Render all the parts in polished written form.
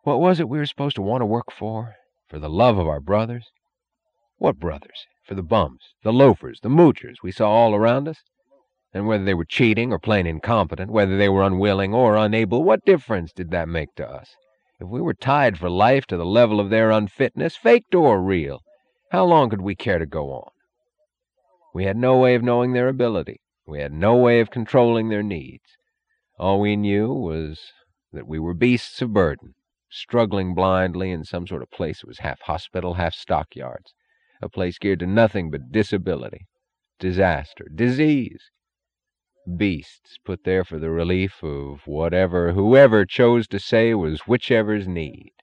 What was it we were supposed to want to work for? For the love of our brothers? What brothers? For the bums, the loafers, the moochers we saw all around us? And whether they were cheating or plain incompetent, whether they were unwilling or unable, what difference did that make to us? If we were tied for life to the level of their unfitness, faked or real, how long could we care to go on? We had no way of knowing their ability. We had no way of controlling their needs. All we knew was that we were beasts of burden, struggling blindly in some sort of place that was half hospital, half stockyards, a place geared to nothing but disability, disaster, disease. Beasts put there for the relief of whatever whoever chose to say was whichever's need.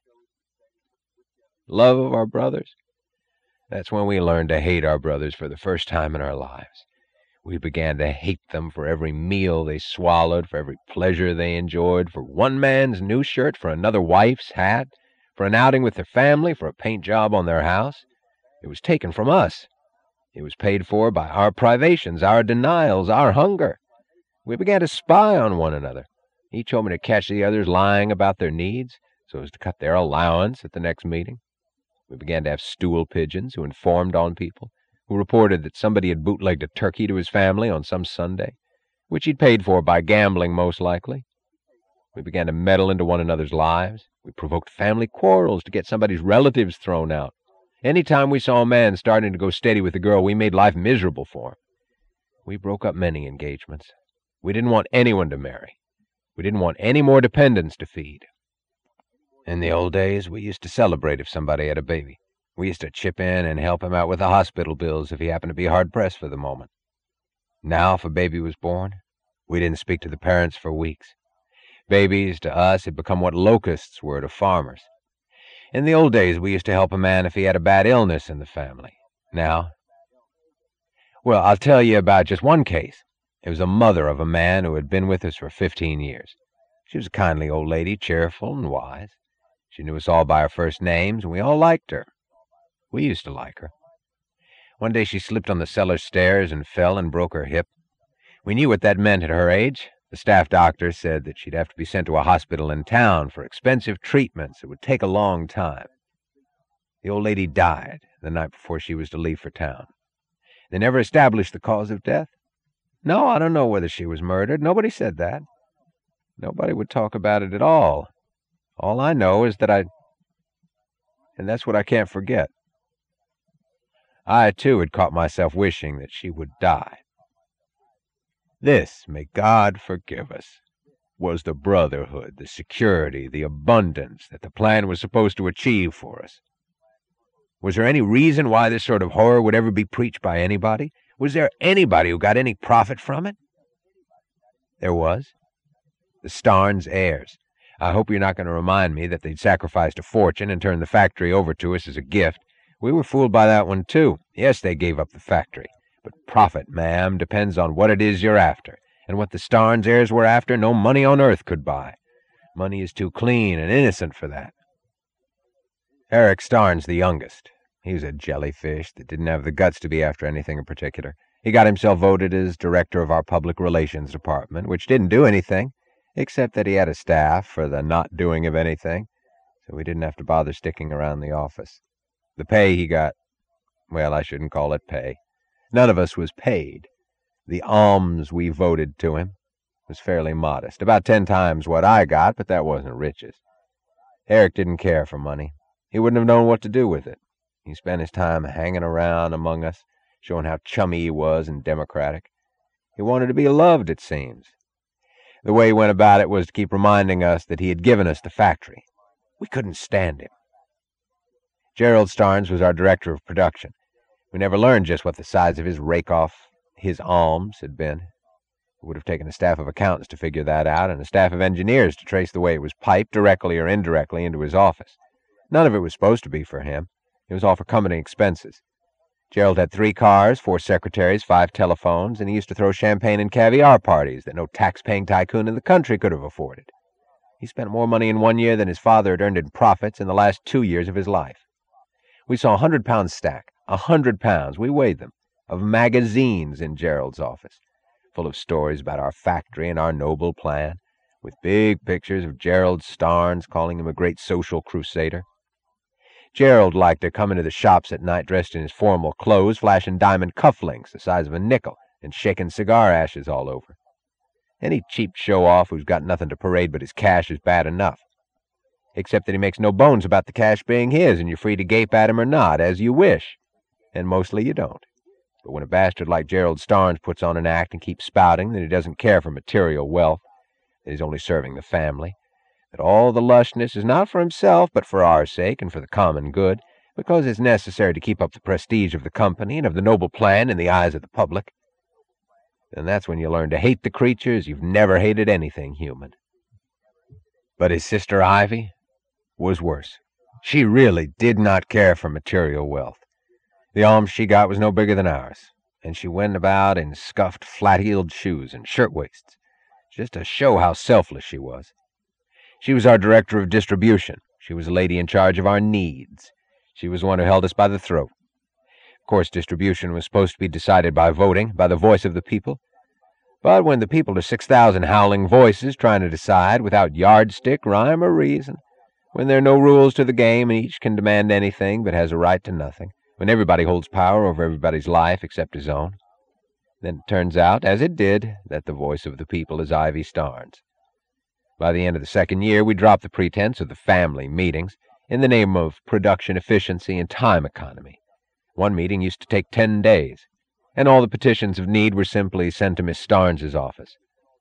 Love of our brothers? That's when we learned to hate our brothers for the first time in our lives. We began to hate them for every meal they swallowed, for every pleasure they enjoyed, for one man's new shirt, for another wife's hat, for an outing with their family, for a paint job on their house. It was taken from us. It was paid for by our privations, our denials, our hunger. We began to spy on one another, each hoping to catch the others lying about their needs so as to cut their allowance at the next meeting. We began to have stool pigeons who informed on people, who reported that somebody had bootlegged a turkey to his family on some Sunday, which he'd paid for by gambling most likely. We began to meddle into one another's lives. We provoked family quarrels to get somebody's relatives thrown out. Any time we saw a man starting to go steady with a girl, we made life miserable for him. We broke up many engagements. We didn't want anyone to marry. We didn't want any more dependents to feed. In the old days, we used to celebrate if somebody had a baby. We used to chip in and help him out with the hospital bills if he happened to be hard-pressed for the moment. Now, if a baby was born, we didn't speak to the parents for weeks. Babies, to us, had become what locusts were to farmers. In the old days, we used to help a man if he had a bad illness in the family. Now, well, I'll tell you about just one case. It was a mother of a man who had been with us for 15 years. She was a kindly old lady, cheerful and wise. She knew us all by our first names, and we all liked her. We used to like her. One day she slipped on the cellar stairs and fell and broke her hip. We knew what that meant at her age. The staff doctor said that she'd have to be sent to a hospital in town for expensive treatments that would take a long time. The old lady died the night before she was to leave for town. They never established the cause of death. No, I don't know whether she was murdered. Nobody said that. Nobody would talk about it at all. All I know is that and that's what I can't forget. I, too, had caught myself wishing that she would die. This, may God forgive us, was the brotherhood, the security, the abundance that the plan was supposed to achieve for us. Was there any reason why this sort of horror would ever be preached by anybody? Was there anybody who got any profit from it? There was. The Starnes heirs. I hope you're not going to remind me that they'd sacrificed a fortune and turned the factory over to us as a gift. We were fooled by that one, too. Yes, they gave up the factory. But profit, ma'am, depends on what it is you're after. And what the Starnes heirs were after, no money on earth could buy. Money is too clean and innocent for that. Eric Starnes, the youngest. He was a jellyfish that didn't have the guts to be after anything in particular. He got himself voted as director of our public relations department, which didn't do anything, except that he had a staff for the not doing of anything, so we didn't have to bother sticking around the office. The pay he got, well, I shouldn't call it pay. None of us was paid. The alms we voted to him was fairly modest, about 10 times what I got, but that wasn't riches. Eric didn't care for money. He wouldn't have known what to do with it. He spent his time hanging around among us, showing how chummy he was and democratic. He wanted to be loved, it seems. The way he went about it was to keep reminding us that he had given us the factory. We couldn't stand him. Gerald Starnes was our director of production. We never learned just what the size of his rake-off, his alms, had been. It would have taken a staff of accountants to figure that out, and a staff of engineers to trace the way it was piped, directly or indirectly, into his office. None of it was supposed to be for him. It was all for company expenses. Gerald had 3 cars, 4 secretaries, 5 telephones, and he used to throw champagne and caviar parties that no tax-paying tycoon in the country could have afforded. He spent more money in 1 year than his father had earned in profits in the last 2 years of his life. We saw a 100-pound stack, 100 pounds, we weighed them, of magazines in Gerald's office, full of stories about our factory and our noble plan. with big pictures of Gerald Starnes calling him a great social crusader. Gerald liked to come into the shops at night dressed in his formal clothes, flashing diamond cufflinks the size of a nickel and shaking cigar ashes all over. Any cheap show-off who's got nothing to parade but his cash is bad enough. Except that he makes no bones about the cash being his, and you're free to gape at him or not, as you wish. And mostly you don't. But when a bastard like Gerald Starnes puts on an act and keeps spouting that he doesn't care for material wealth, that he's only serving the family, that all the lushness is not for himself, but for our sake and for the common good, because it's necessary to keep up the prestige of the company and of the noble plan in the eyes of the public, then that's when you learn to hate the creatures you've never hated anything human. But his sister Ivy was worse. She really did not care for material wealth. The alms she got was no bigger than ours, and she went about in scuffed, flat-heeled shoes and shirtwaists, just to show how selfless she was. She was our director of distribution. She was a lady in charge of our needs. She was the one who held us by the throat. Of course, distribution was supposed to be decided by voting, by the voice of the people. But when the people are 6,000 howling voices trying to decide without yardstick, rhyme, or reason, when there are no rules to the game and each can demand anything but has a right to nothing, when everybody holds power over everybody's life except his own, then it turns out, as it did, that the voice of the people is Ivy Starnes. By the end of the second year, we dropped the pretense of the family meetings in the name of production efficiency and time economy. One meeting used to take 10 days, and all the petitions of need were simply sent to Miss Starnes's office.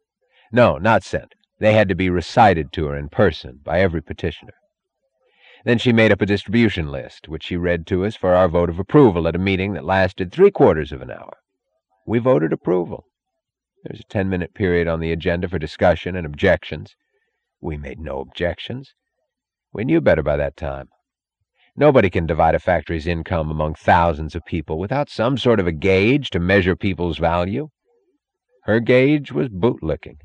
No, not sent. They had to be recited to her in person by every petitioner. Then she made up a distribution list, which she read to us for our vote of approval at a meeting that lasted 3/4 of an hour. We voted approval. There was a 10-minute period on the agenda for discussion and objections. We made no objections. We knew better by that time. Nobody can divide a factory's income among thousands of people without some sort of a gauge to measure people's value. Her gauge was bootlicking.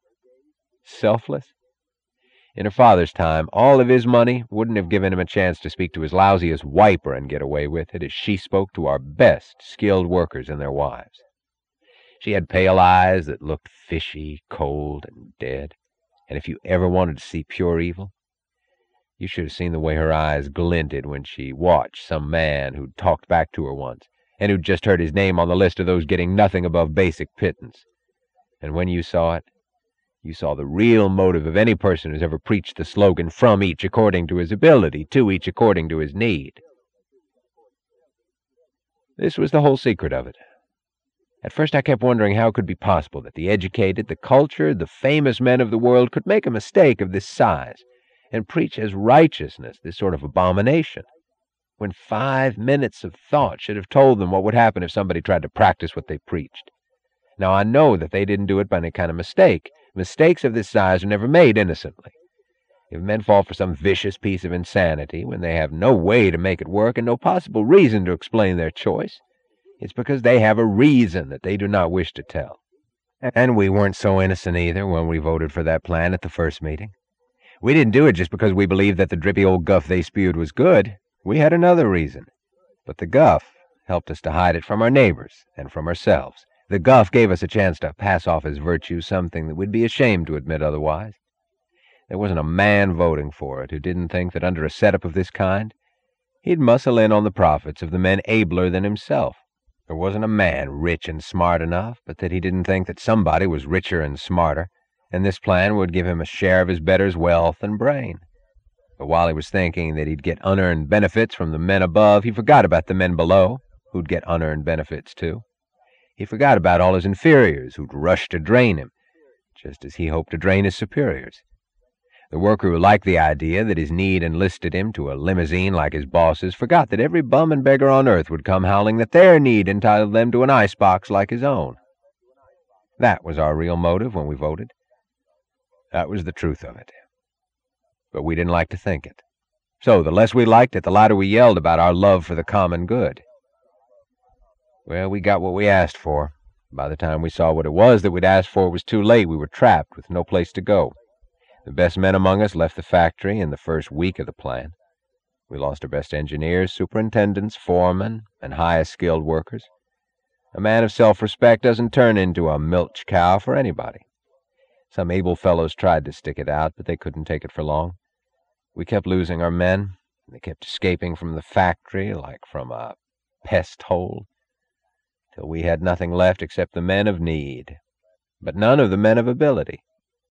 Selfless? In her father's time, all of his money wouldn't have given him a chance to speak to his lousiest wiper and get away with it as she spoke to our best skilled workers and their wives. She had pale eyes that looked fishy, cold, and dead, and if you ever wanted to see pure evil, you should have seen the way her eyes glinted when she watched some man who'd talked back to her once, and who'd just heard his name on the list of those getting nothing above basic pittance. And when you saw it, you saw the real motive of any person who's ever preached the slogan, from each according to his ability, to each according to his need. This was the whole secret of it. At first I kept wondering how it could be possible that the educated, the cultured, the famous men of the world could make a mistake of this size and preach as righteousness this sort of abomination, when 5 minutes of thought should have told them what would happen if somebody tried to practice what they preached. Now I know that they didn't do it by any kind of mistake. Mistakes of this size are never made innocently. If men fall for some vicious piece of insanity when they have no way to make it work and no possible reason to explain their choice, it's because they have a reason that they do not wish to tell. And we weren't so innocent either when we voted for that plan at the first meeting. We didn't do it just because we believed that the drippy old guff they spewed was good. We had another reason. But the guff helped us to hide it from our neighbors and from ourselves. The guff gave us a chance to pass off as virtue something that we'd be ashamed to admit otherwise. There wasn't a man voting for it who didn't think that under a setup of this kind, he'd muscle in on the profits of the men abler than himself. There wasn't a man rich and smart enough, but that he didn't think that somebody was richer and smarter, and this plan would give him a share of his betters' wealth and brain. But while he was thinking that he'd get unearned benefits from the men above, he forgot about the men below, who'd get unearned benefits too. He forgot about all his inferiors who'd rush to drain him, just as he hoped to drain his superiors. The worker who liked the idea that his need enlisted him to a limousine like his boss's forgot that every bum and beggar on earth would come howling that their need entitled them to an icebox like his own. That was our real motive when we voted. That was the truth of it. But we didn't like to think it. So the less we liked it, the louder we yelled about our love for the common good. Well, we got what we asked for. By the time we saw what it was that we'd asked for, it was too late. We were trapped with no place to go. The best men among us left the factory in the first week of the plan. We lost our best engineers, superintendents, foremen, and highest skilled workers. A man of self-respect doesn't turn into a milch cow for anybody. Some able fellows tried to stick it out, but they couldn't take it for long. We kept losing our men. They kept escaping from the factory like from a pest hole, till we had nothing left except the men of need, but none of the men of ability.